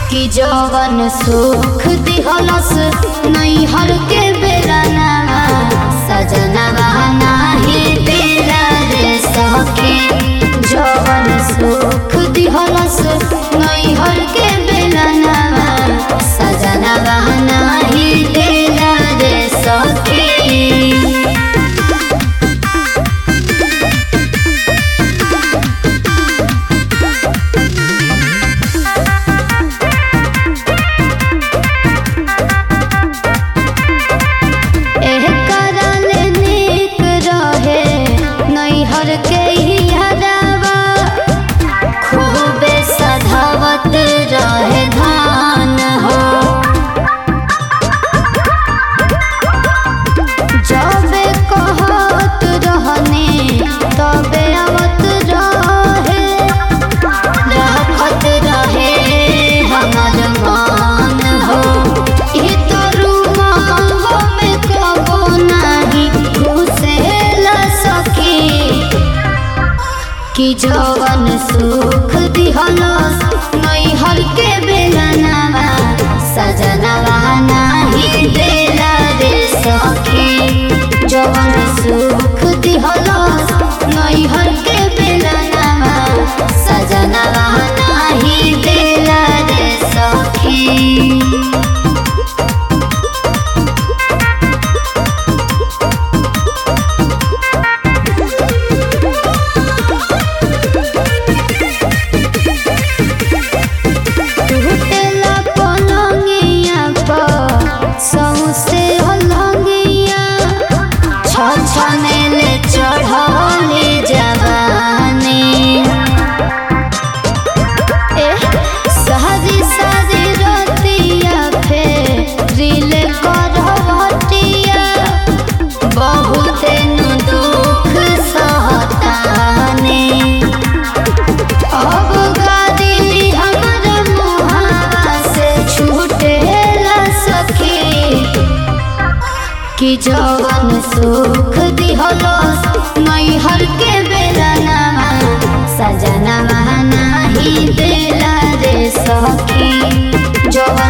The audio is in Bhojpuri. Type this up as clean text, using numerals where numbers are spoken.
कि जवन सुख दिहलस नैहर के बेलना सजनवा नाही देला रे सखी। जवन सुख दिहलस नैहर के बेलना सजनवा नाही देला रे सखी। कि जवन सुख दिहलस नैहर के बेलना सजनवा नाही देला रे सखी। जवन सुख दिहलस नैहर के बेलना सजनवा नाही देला रे सखी। कि जवन सुख दिहलस नैहर के बेलना सजनवा नाही देला रे सखी। जवन